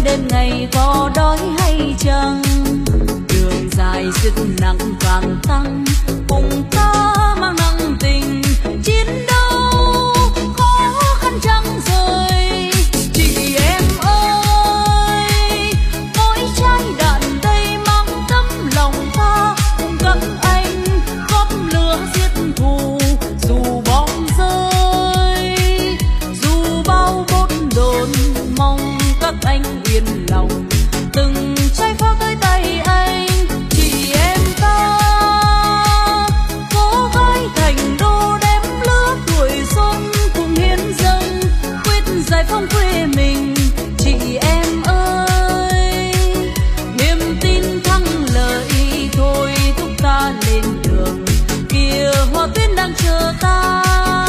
đêm ngày có đói hay chăng, đường dài sức nặng càng tăng, cùng ta mang nặng tình chiến đấu khó khăn chẳng rời. Chị em ơi, mỗi trái đạn đây mang tấm lòng ta, cùng các anh góp lửa giết thù. Dù bom rơi, dù bao bốt đồn, mong các anh yên lòng. Từng trái pháo tới tay anh, chị em ta cố gói thành đô đem lứa tuổi xuân, cùng hiến dâng quyết giải phóng quê mình. Chị em ơi, niềm tin thắng lợi thôi thúc ta lên đường, kìa hoa tuyến đang chờ ta.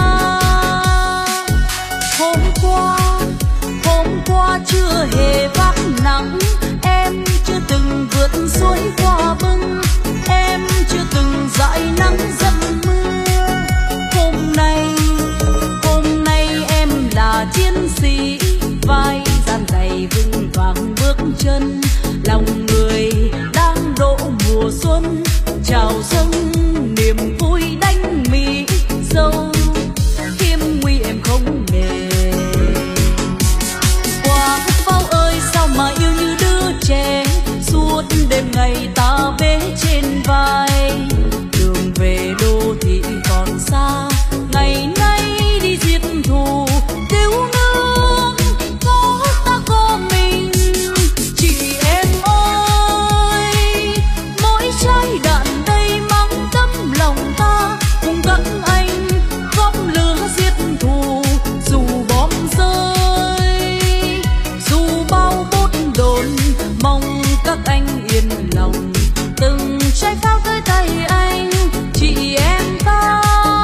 Hôm qua chưa hề vác nắng, em chưa từng vượt suối qua bưng, em chưa từng dãi nắng dầm mưa. Hôm nay em là chiến sĩ, vai dạn dày vững vàng bước chân, lòng người đang đổ mùa xuân, chào dâng niềm vui đánh mỹ dâu, khiêm nguy em không nề. Qua pháo ơi sao mà yêu như đứa trẻ, suốt đêm ngày ta bế trên vai, đường về đô thị còn xa, ngày nay đi giết thù cứu nước có ta có mình. Chị em ơi, mỗi trái đạn đây mang tấm lòng ta, cùng các anh góp lửa giết thù. Dù bom rơi, dù bao bốt đồn, mong các anh yên lòng. Từng trái pháo tới tay anh, chị em ta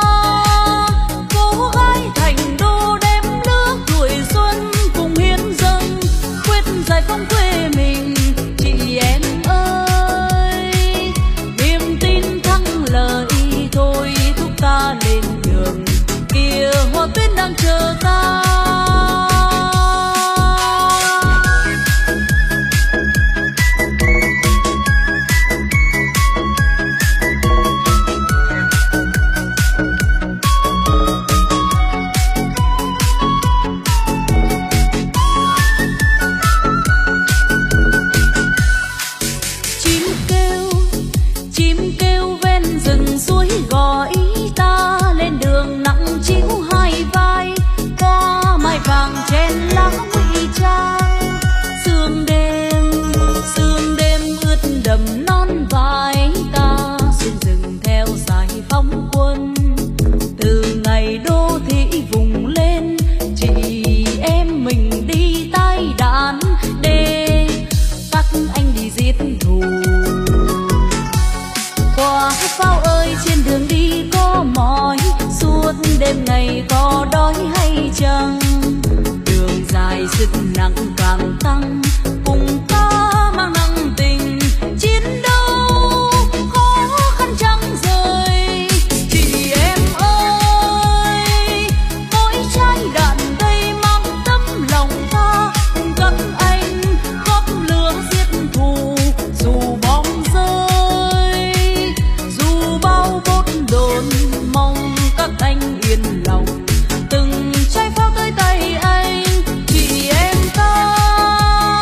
cố gái thành đô đem nước tuổi xuân, cùng hiến dâng quyết giải phóng quê mình. Chị em ơi, niềm tin thắng lợi thôi thúc ta lên đường, kìa hoa tuyến đang chờ ta. Chim kêu ven rừng suối gọi ta lên đường, nặng chiếu hai vai qua mai vàng chen lá ngụy trang. Sương đêm ướt đầm non vai ta, xuyên rừng theo giải phóng quân. Từ ngày đô thị vùng lên, chị em mình đi tay đạn để các anh đi giết thù. Qua pháo ơi trên đường đi có mỏi, suốt đêm ngày có đói hay chăng, đường dài sức nặng càng tăng, cùng ta mang nặng tình chiến đấu khó khăn chẳng rời. Chị em ơi, mỗi trái đạn đây mang tấm lòng ta, cùng các anh góp lửa giết thù. Dù bom rơi, dù bao bốt đồn, mong các anh yên lòng. Từng trái pháo tới tay anh, chị em ta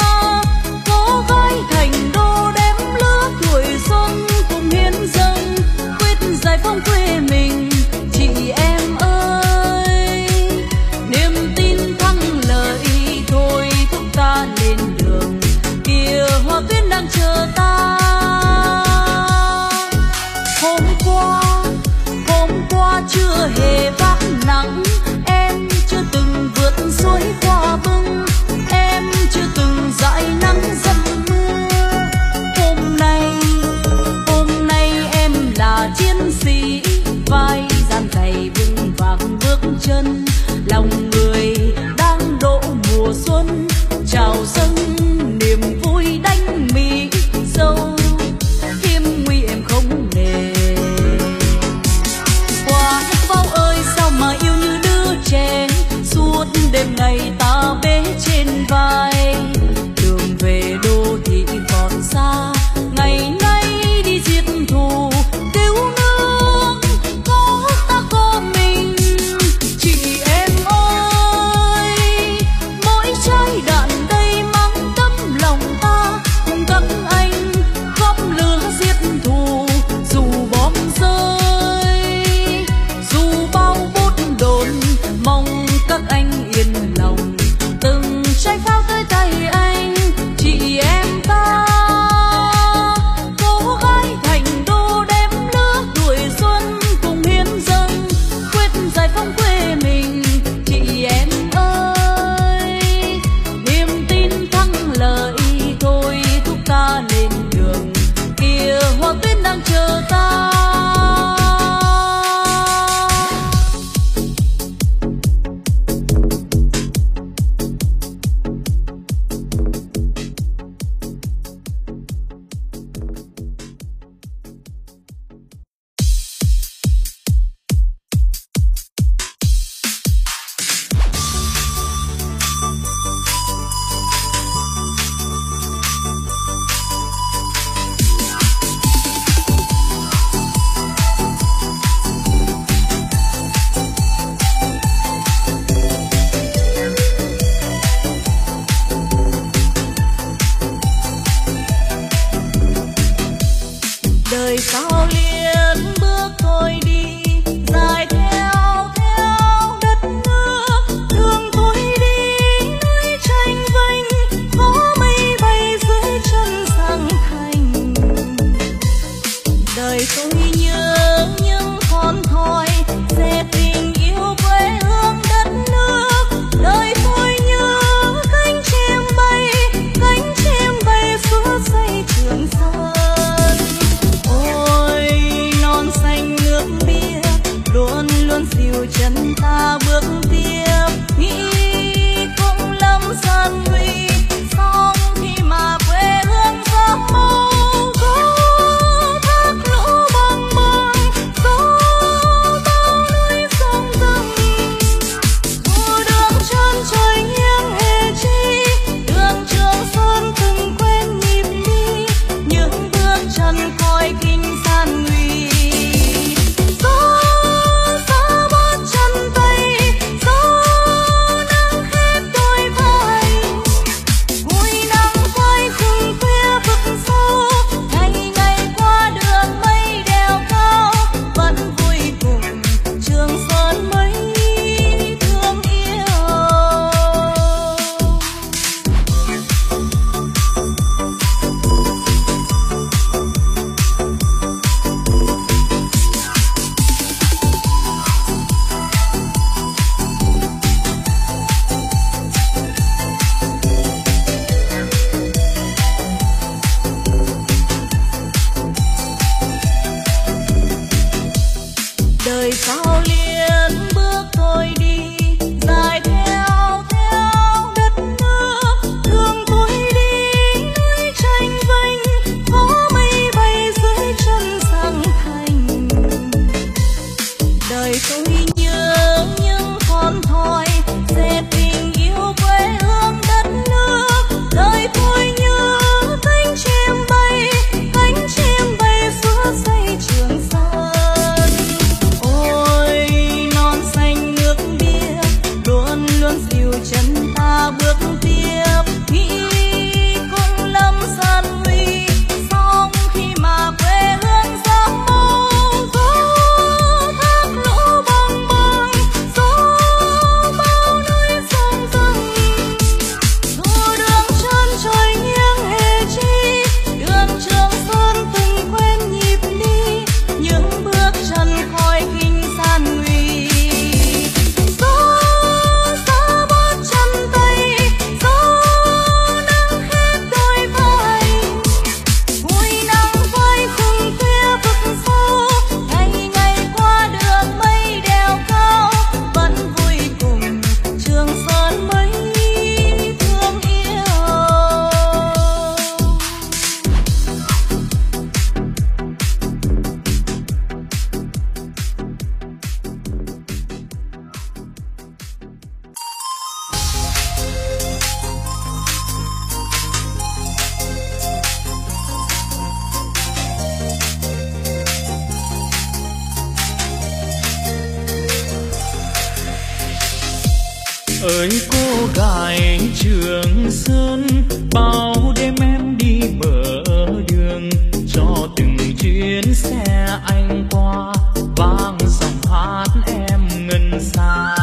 ơi cô gái Trường Sơn, bao đêm em đi bờ đường, cho từng chuyến xe anh qua vang giọng hát em ngân xa.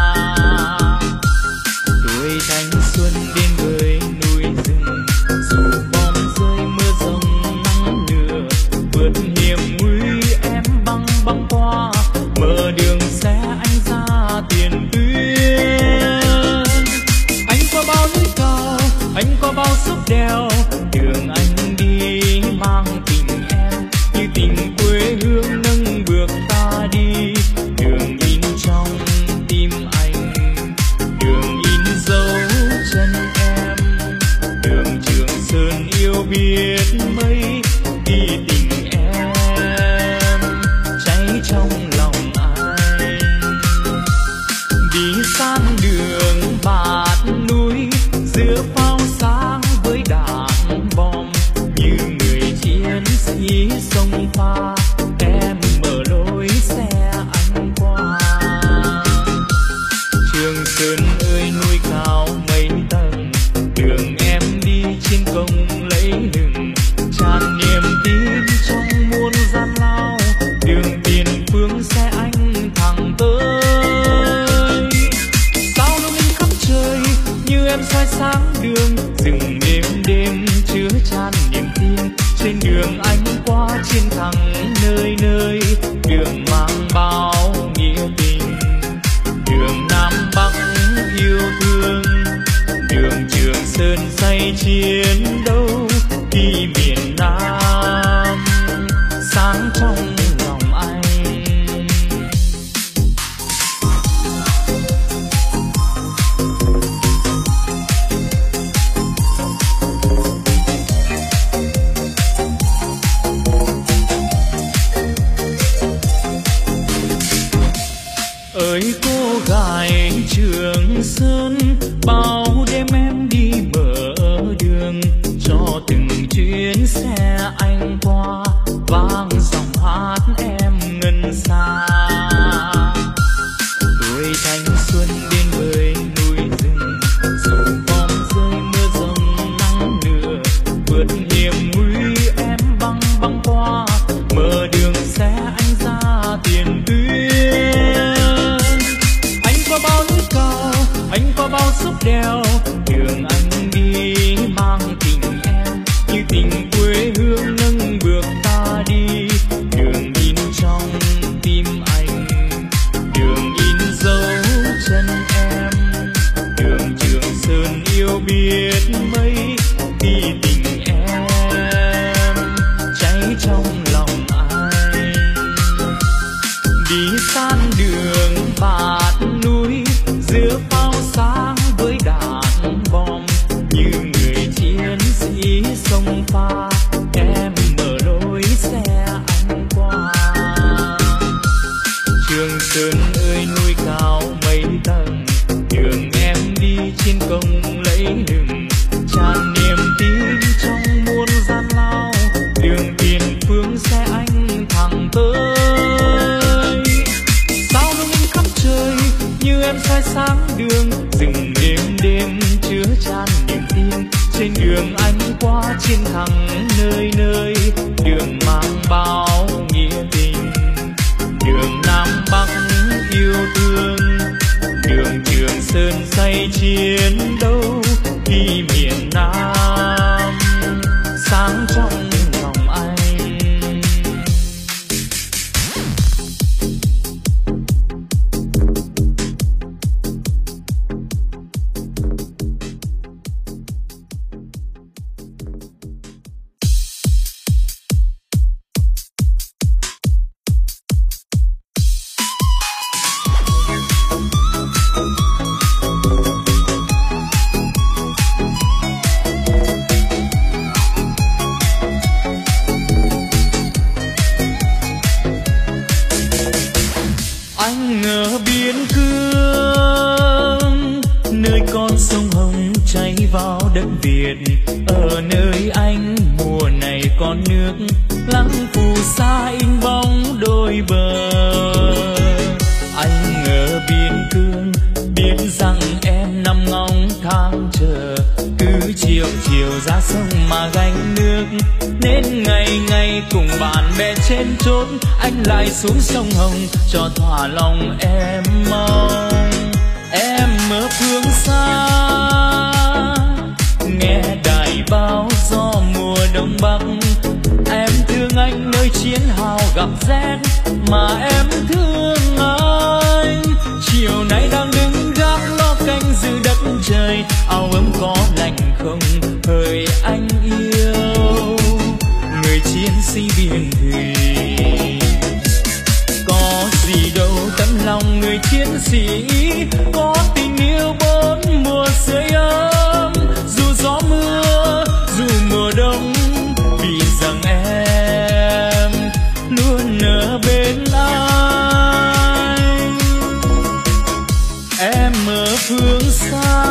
Tuổi thanh xuân đến với núi rừng, dù bom rơi mưa rông nắng lửa, vượt hiểm nguy em băng băng qua, mở đường xe anh ra tiền tuyến. Anh qua bao núi cao, anh qua bao dốc đèo, đường anh đi mang tình em như tình quê hương nâng bước ta đi. Đường in trong tim anh, đường in dấu chân em, đường Trường Sơn yêu biết mấy đi tình em cháy trong lòng anh. Đi san đường bạt núi giữa pháo sáng với đạn bom, như người chiến sĩ sông pha em mở lối xe anh qua. Trường Sơn ơi núi cao mấy tầng, đường em đi trên công lấy lừng, tràn niềm tin trong muôn gian lao, đường tiền phương xe anh thẳng tới. Sao lung linh khắp trời như em soi sáng đường, rừng đêm đêm chứa chan niềm tin. Trên đường anh qua chiến thắng nơi nơi, đường mang bao nghĩa tình, đường Nam Bắc yêu thương, đường Trường Sơn say chiến đấu đi miền Nam sáng trong lòng anh. Ơi cô gái Trường Sơn, bao đêm em đi bờ đường, cho từng chuyến xe anh qua vang giọng hát em ngân xa. Tuổi thanh xuân đến với núi rừng, dù bom rơi mưa rông nắng lửa, vượt hiểm nguy em băng băng qua, mở đường xe anh ra tiền tuyến. Anh qua bao núi cao, anh qua bao dốc đèo, đường anh đi mang tình em như tình quê hương nâng bước ta đi. Đường in trong tim anh, đường in dấu chân em, đường Trường Sơn yêu biết mấy đi tình em cháy trong lòng anh. Đi san đường bạt núi giữa pháo sáng với đạn bom, như người chiến sĩ sông pha em mở lối xe anh qua. Trường Sơn ơi núi cao mấy tầng, đường em đi trên công lấy lừng, tràn niềm tin trong muôn gian lao, đường tiền phương xe anh thẳng tới. Sao lung linh khắp trời như em soi sáng đường, rừng đêm đêm chứa chan niềm tin. Trên đường anh qua chiến thắng nơi nơi, đường mang bao nghĩa tình, đường Nam Bắc yêu thương, đường Trường Sơn say chiến đấu đi miền Nam sáng trong lòng anh. Anh ở biên cương, nơi con sông Hồng chảy vào đất Việt. Ở nơi anh mùa này con nước lắng phù sa in bóng đôi bờ. Anh ở biên cương biết rằng em nằm ra sông mà gánh nước. Nên ngày ngày cùng bạn bè trên chốn, anh lại xuống sông Hồng cho thỏa lòng em mong. Em ở phương xa nghe đài báo gió mùa đông bắc, em thương anh nơi chiến hào gặp rét mà em thương anh. Chiều nay đang đứng gác lo canh giữ đất trời, áo ấm có lạnh không hỡi anh yêu, người chiến sĩ biên thùy. Có gì đâu tấm lòng người chiến sĩ, có tình yêu bốn mùa sưởi ấm. Dù gió mưa dù mùa đông, vì rằng em luôn ở bên anh. Em ở phương xa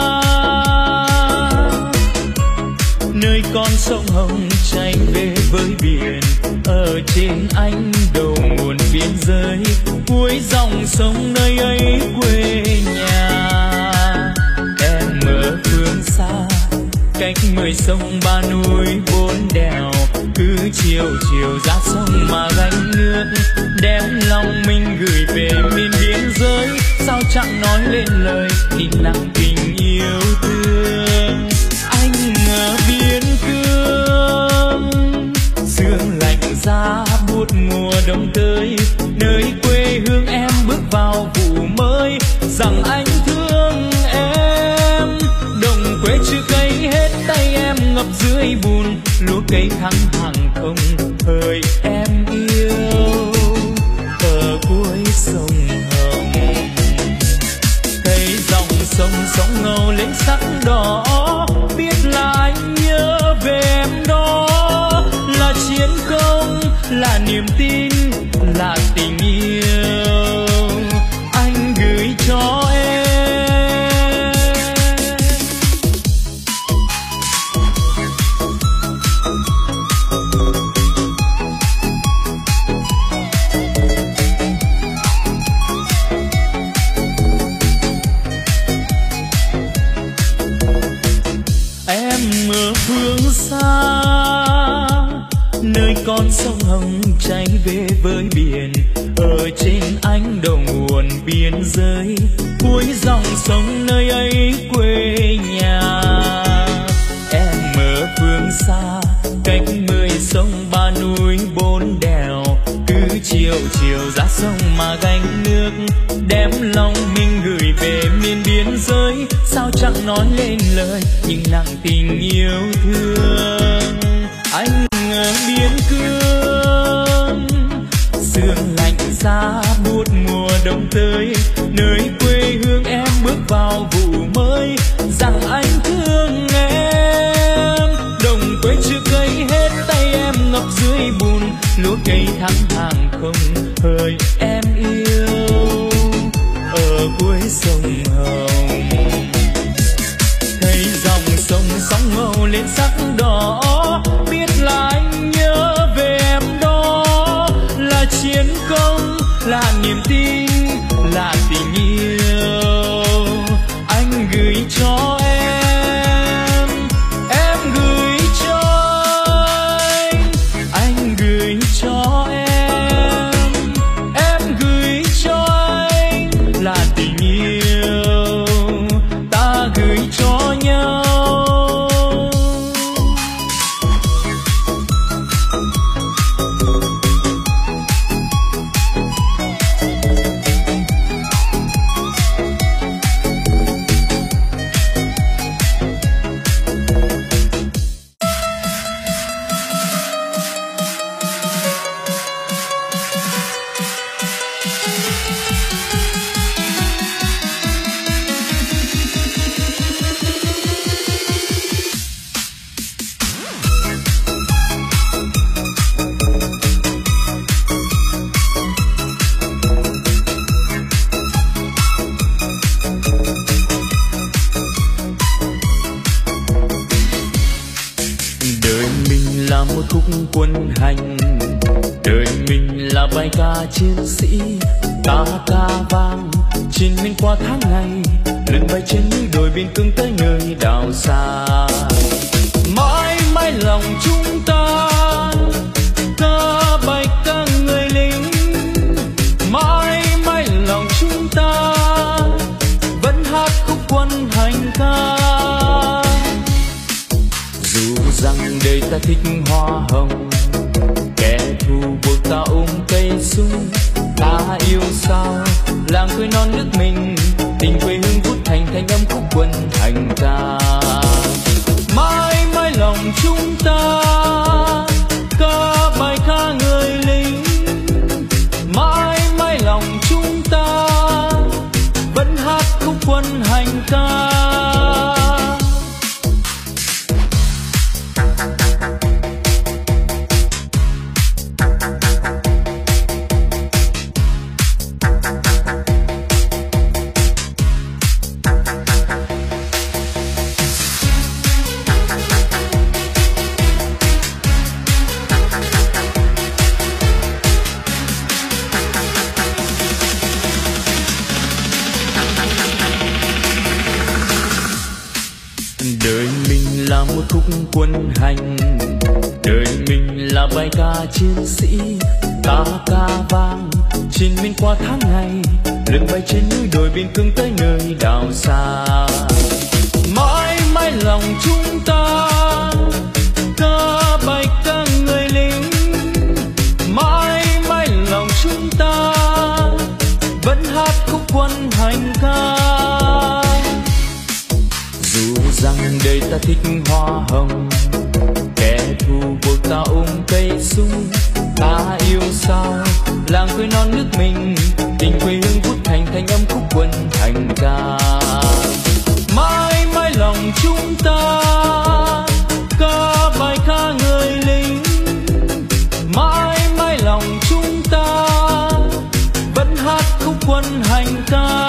nơi con sông Hồng chảy về với biển, ở trên anh đầu nguồn biên giới, cuối dòng sông nơi ấy quê nhà. Em ở phương xa cách 10 sông 3 núi 4 đèo, cứ chiều chiều ra sông mà gánh nước, đem lòng mình gửi về miền biên giới. Sao chẳng nói lên lời thì nặng tình yêu thương. Anh ở biên cương sương lạnh giá buốt mùa đông tới, nơi quê hương em bước vào vụ mới. Rằng anh thương em, đồng quê chưa cấy hết tay em ngập dưới bùn, lúa cây thắng hàng không hỡi em yêu, ở cuối sông Hồng. Thấy dòng sông sóng ngầu lên sắc đỏ, biết là anh nhớ về em đó. Là chiến công, là niềm tin, là tình yêu anh gửi cho em. Em ở phương xa nơi con sông Hồng chảy về với biển, ở trên ánh đầu nguồn biên giới, cuối dòng sông nơi ấy quê nhà. Em ở phương xa cách 10 sông 3 núi 4 đèo, cứ chiều chiều ra sông mà gánh nước, đem lòng mình gửi về miền biên giới. Sao chẳng nói lên lời nhưng nặng tình yêu thương. Anh ở biên cương sương lạnh giá buốt mùa đông tới, nơi quê hương em bước vào vụ mới. Rằng anh thương em, đồng quê chưa cấy hết tay em ngập dưới bùn, lúa cây thắng hàng không hỡi em yêu, ở cuối sông Hồng. Thấy dòng sông sóng ngầu lên sắc đỏ, biết là anh nhớ về em đó. Là chiến công, là niềm tin, là tình yêu anh gửi cho em. Em gửi cho anh gửi cho em gửi cho anh là tình yêu ta gửi cho nhau. quân hành. Đời mình là bài ca chiến sĩ, ta ca vang trên miền qua tháng ngày, lưng bay trên núi đồi biên cương tới nơi đảo xa. lòng chúng ta, ca bài ca người lính. Mãi mãi lòng chúng ta vẫn hát khúc quân hành ca. Dù rằng đời ta thích hoa hồng, kẻ thù buộc ta ôm cây sung. Ta yêu sao làng quê non nước mình, tình quê hương vút thành thanh âm khúc quân hành ca. Mãi mãi lòng chúng ta ca bài ca người lính. Mãi mãi lòng chúng ta vẫn hát khúc quân hành ca. Đời mình là một khúc quân hành, đời mình là bài ca chiến sĩ. Ta ca vang trên miền qua tháng ngày, lượn bay trên núi đồi biên cương tới nơi đảo xa. Mãi mãi lòng chúng ta ca bài ca người lính. Mãi mãi lòng chúng ta vẫn hát khúc quân hành ca. Dù rằng đời ta thích hoa hồng, kẻ thù buộc ta ôm cây sung. Ta yêu sao làng quê non nước mình, tình quê hương vút thành thanh âm khúc quân hành ca. Mãi mãi lòng chúng ta ca bài ca người lính. Mãi mãi lòng chúng ta vẫn hát khúc quân hành ca.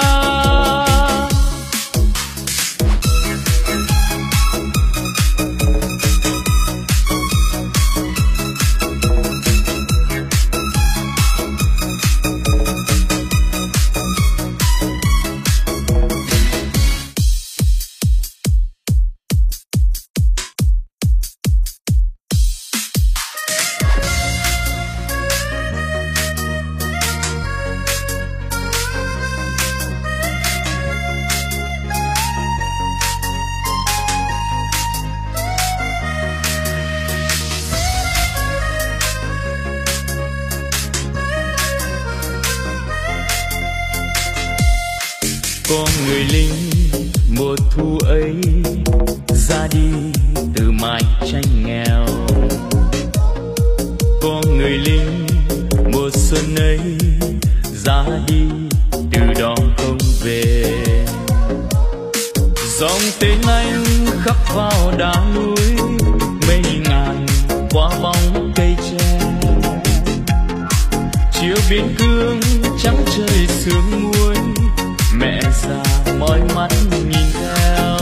Có người lính mùa thu ấy ra đi từ mái tranh nghèo. Có người lính mùa xuân ấy ra đi từ đó không về. Dòng tên anh khắc vào đá núi, mây ngàn qua bóng cây tre. Chiều biên cương trắng trời sương muối, mẹ già mỏi mắt nhìn theo.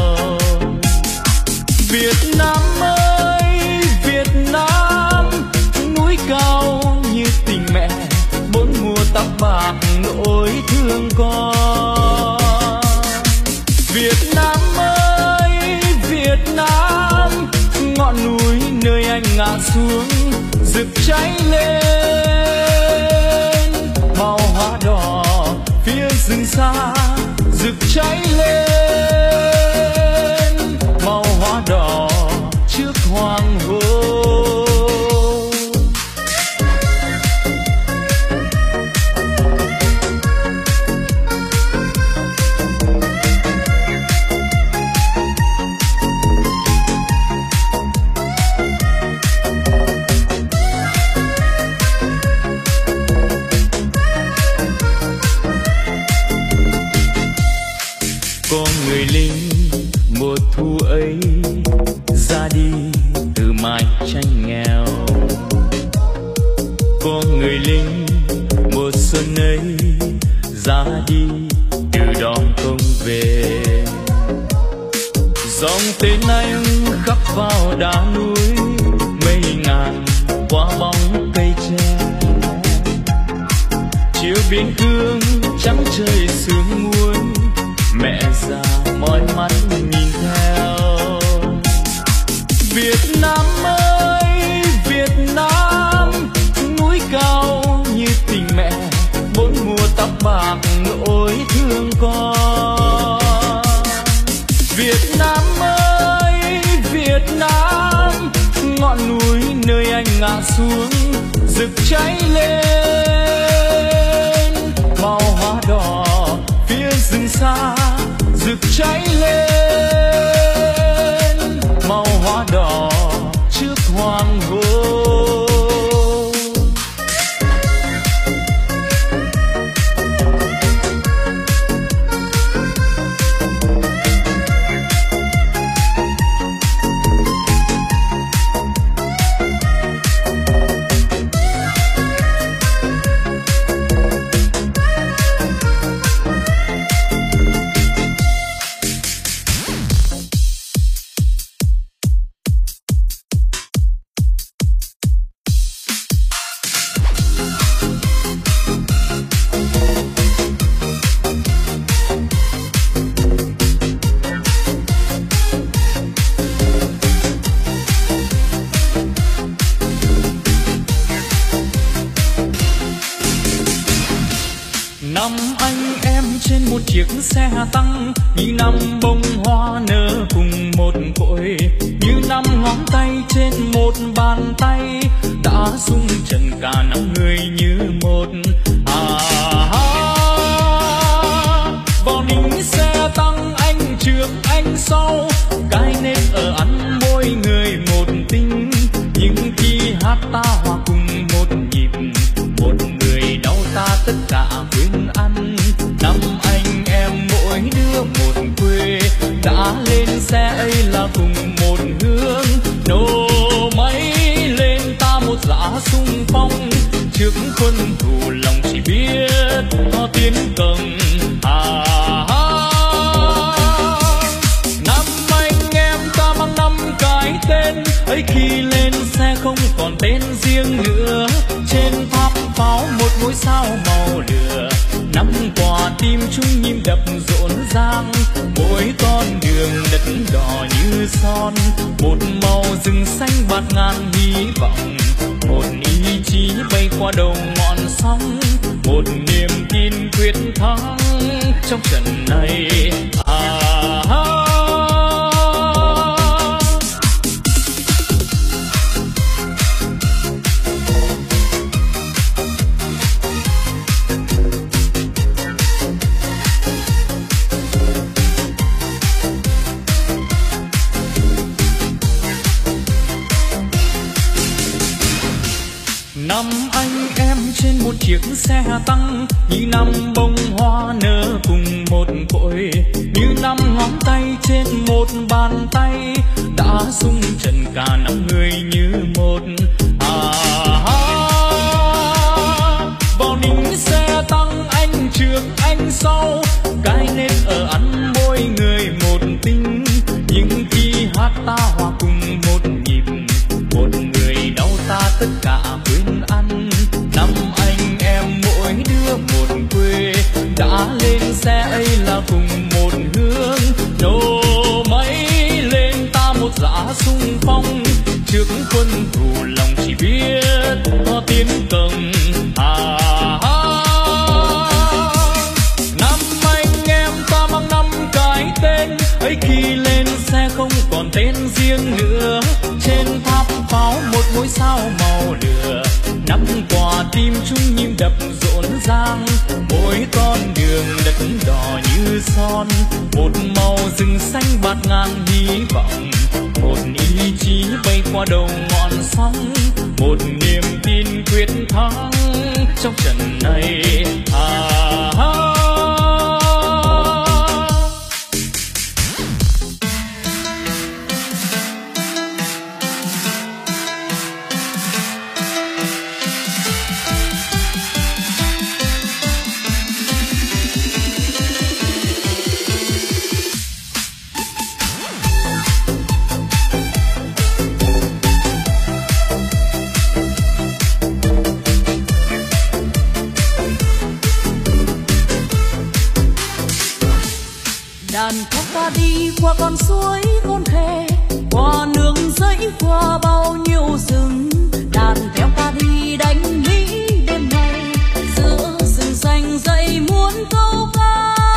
Việt Nam ơi Việt Nam, núi cao như tình mẹ, bốn mùa tóc bạc nỗi thương con. Việt Nam ơi Việt Nam, ngọn núi nơi anh ngã xuống rực cháy lên. Màu hoa đỏ phía rừng xa rực cháy lên, màu hoa đỏ trước hoàng hôn. Có người lính mùa thu ấy ra đi từ mái tranh nghèo. Có người lính mùa xuân ấy ra đi từ đó không về. Dòng tên anh khắc vào đá núi, mây ngàn qua bóng cây tre. Chiều biên cương trắng trời sương muối, mẹ già mỏi mắt nhìn theo. Việt Nam ơi thương con. Việt Nam ơi Việt Nam, ngọn núi nơi anh ngã xuống rực cháy lên, màu hoa đỏ phía rừng xa rực cháy lên, màu hoa đỏ trước hoàng hôn. Năm anh em trên một chiếc xe tăng, như năm bông hoa nở cùng một cội, như năm ngón tay trên một bàn tay, đã rung trần cả năm người như một. Vào nính xe tăng anh trước anh sau, cái nét ở ăn môi người một tình, nhưng khi hát ta hòa cùng một nhịp, một người đau ta tất cả quên ăn. Năm anh em mỗi đứa một quê, đã lên xe ấy là cùng một hướng, nổ máy lên ta một dã xung phong, trước quân thù lòng chỉ biết có tiến công. Năm anh em ta mang năm cái tên ấy, khi lên xe không còn tên riêng nữa, trên tháp pháo một ngôi sao màu lửa, năm quả tim chung nhịp đập rộn ràng, mỗi con đường đất đỏ như son, một màu rừng xanh bạt ngàn hy vọng, một ý chí bay qua đầu ngọn sóng, một niềm tin quyết thắng trong trận này. Năm anh em trên một chiếc xe tăng, như năm bông hoa nở cùng một cội, như năm ngón tay trên một bàn tay, đã rung trần cả năm người như một. Vào nính xe tăng anh trước anh sau, cái nét ở ăn môi người một tình, nhưng khi hát ta hòa cùng một nhịp, một người đau ta tất cả quên ăn. Năm anh em mỗi đứa một quê, đã lên xe ấy là cùng một hướng, nổ máy lên ta một dã xung phong, trước quân thù lòng chỉ biết có tiến công. Năm anh em ta mang năm cái tên ấy, khi lên xe không còn tên riêng nữa, trên tháp pháo một ngôi sao màu lửa, năm quả tim chung nhịp đập rộn ràng, mỗi con đường đất đỏ như son, một màu rừng xanh bạt ngàn hy vọng, một ý chí bay qua đầu ngọn sóng, một niềm tin quyết thắng trong trận này. Đàn khóc ta đi qua con suối khôn khê, qua nương rẫy, qua bao nhiêu rừng. Đàn theo ta đi đánh Mỹ đêm nay, giữa rừng xanh dậy muôn câu ca.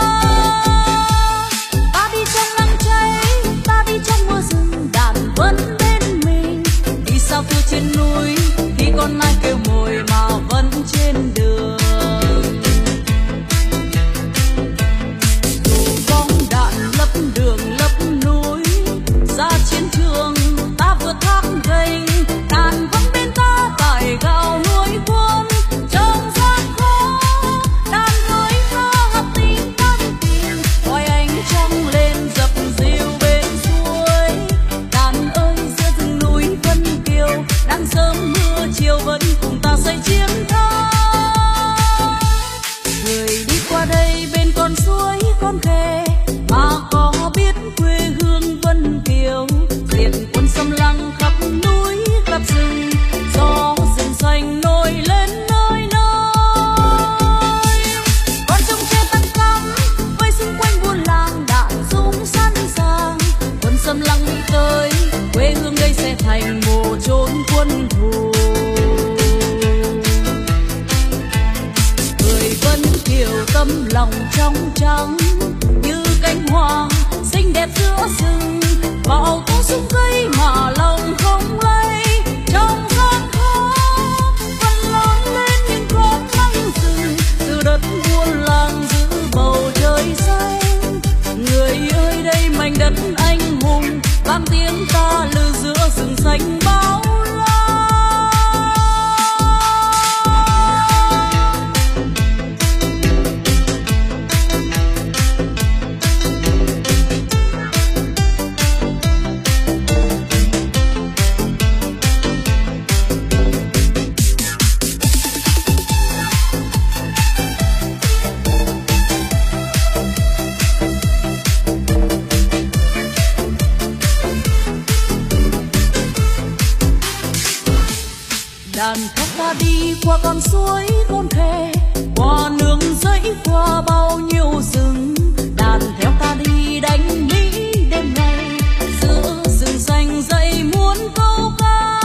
đàn theo ta đi qua con suối con khe, qua nương rẫy, qua bao nhiêu rừng. Đàn theo ta đi đánh mỹ đêm ngày, giữa rừng xanh dậy muốn câu ca.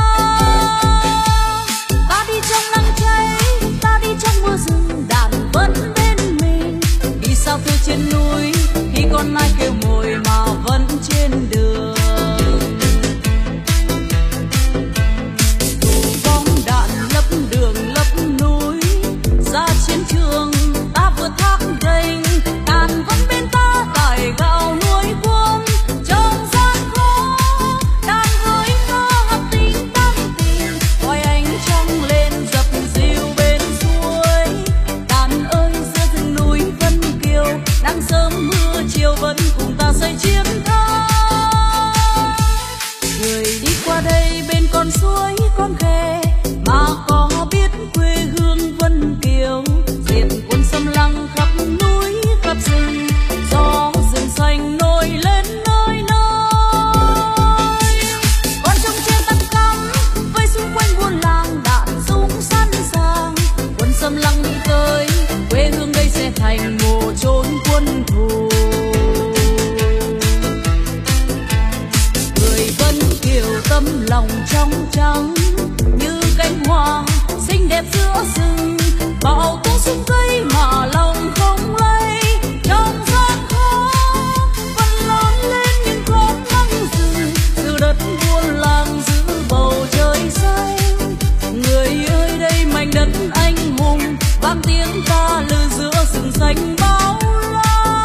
Ta đi trong nắng cháy, ta đi trong mưa rừng, đàn vẫn bên mình. Đi sao từ trên núi khi con ai kêu ngồi mà vẫn trên đường. Đường lấp núi ra chiến trường, ta vượt thác rành, đàn vẫn bên ta cày gạo nuôi quân. Trong gian khó đàn với ca hát tình tan tình, hoài ánh trăng lên dập dìu bên suối. Đàn ơi giữa rừng núi Vân Kiều, nắng sớm mưa chiều vẫn cùng ta xây chiến thắng. Người đi qua đây bên con suối con khe, mà có biết quê hương Vân Kiều, diệt quân xâm lăng khắp núi khắp rừng, gió rừng xanh nổi lên nơi nơi. Con trông trên tăm cắm vây xung quanh buôn làng, đạn súng sẵn sàng. Quân xâm lăng đi tới, quê hương đây sẽ thành mồ chốn quân thù. Người Vân Kiều tâm lòng trong trắng như cánh hoa xinh đẹp giữa rừng, bao tố súng cây mà lòng không lay. Trong gian khó vẫn lớn lên những con nắng rừng, từ đất buôn làng giữ bầu trời xanh. Người ơi đây mảnh đất anh hùng, vang tiếng ta lư giữa rừng xanh bao la.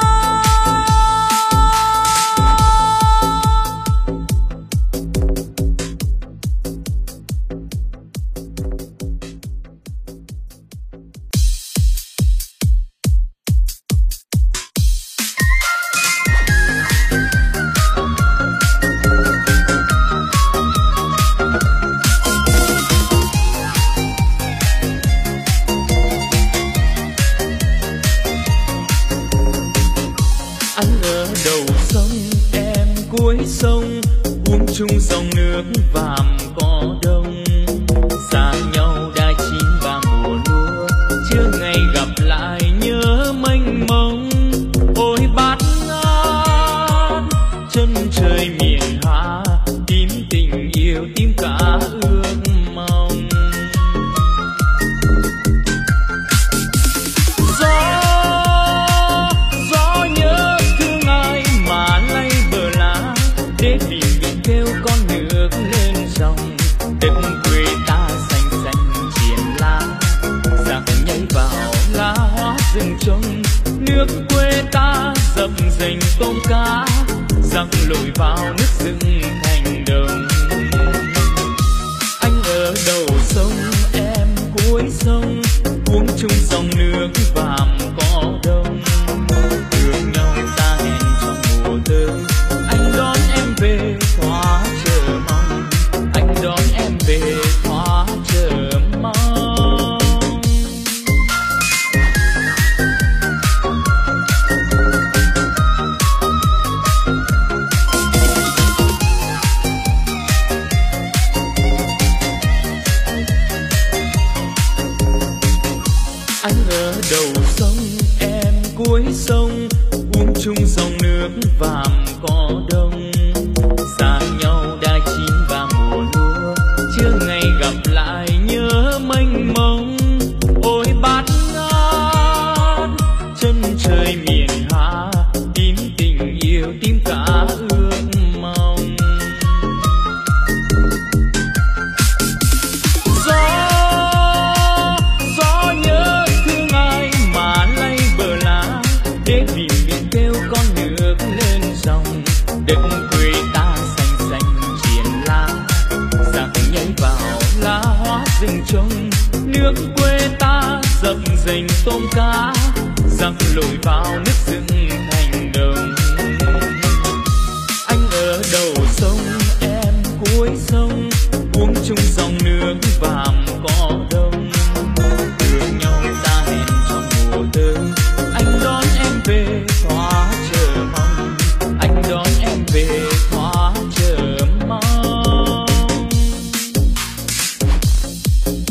Sông uống chung dòng nước vàm cỏ đông, xa nhau đã chín và mùa lúa, chưa ngày gặp lại nhớ mênh mông. Ôi bát ngát chân trời miền Hạ, tím tình yêu tím cả ước mong. Gió nhớ thương ai mà lay bờ lá, để tìm biển kêu con nước lên dòng. Đất quê ta xanh xanh triển lá, giặc nhảy vào lá hóa rừng trông. Nước quê ta dập dềnh tôm cá, giặc lội vào nước rừng thành đồng. Anh ở đầu sông em cuối sông, uống chung dòng nước vàm cỏ đông. Thương nhau ta hẹn trong mùa thơ, anh đón em về khóa chờ mong, anh đón em về khóa chờ mong. Anh ở đầu sông em cuối sông, uống chung dòng nước vàm cỏ đông. Xa nhau đã chín và mùa lúa, chưa ngày gặp lại nhớ mênh mông. Ôi bát ngát chân trời miền Hạ, tím tình yêu tím cả ước mong. Gió nhớ thương ai mà lay bờ lá, để tìm biển kêu con nước lên dòng. Đất quê ta xanh xanh triển lá, giặc nhảy vào lá hóa rừng trông. Nước quê ta dập dềnh tôm cá, giặc lội vào nước rừng thành đồng. Anh ở đầu sông em cuối sông, uống chung dòng nước vàm cỏ đông. Thương nhau ta hẹn trong mùa thơ, anh đón em về khóa chờ mong, anh đón em về khóa chờ mong.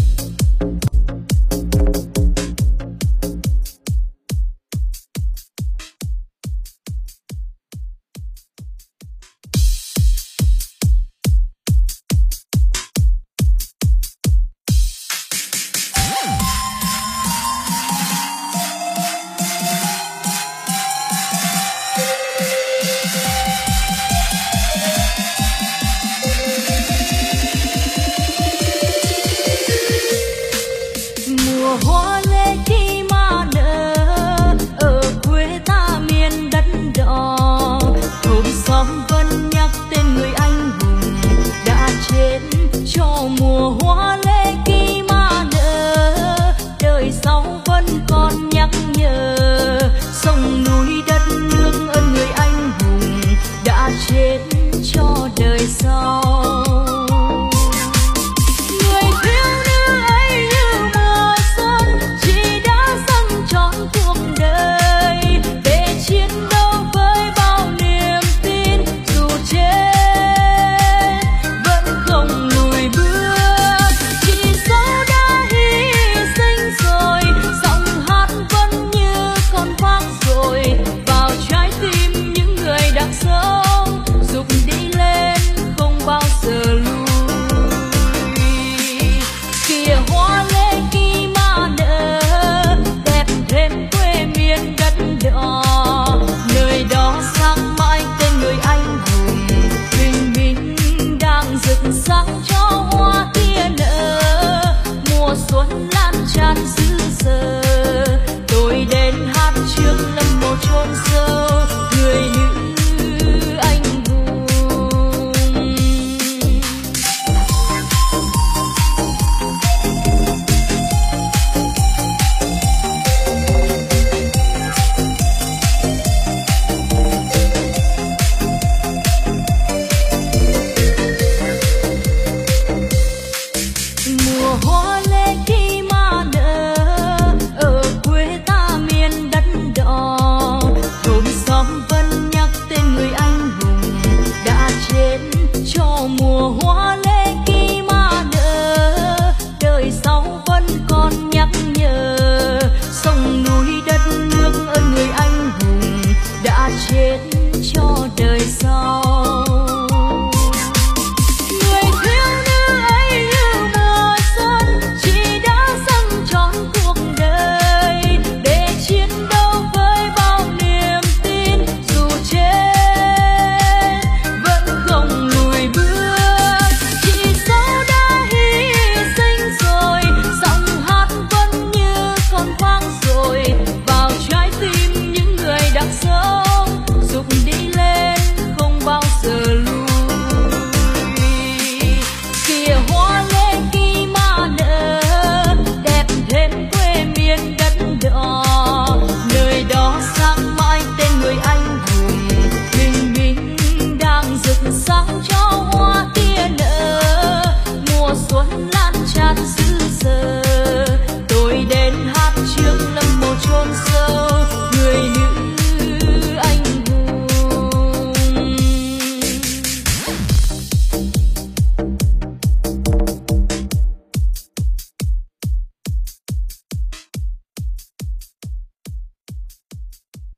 chát xứ sở.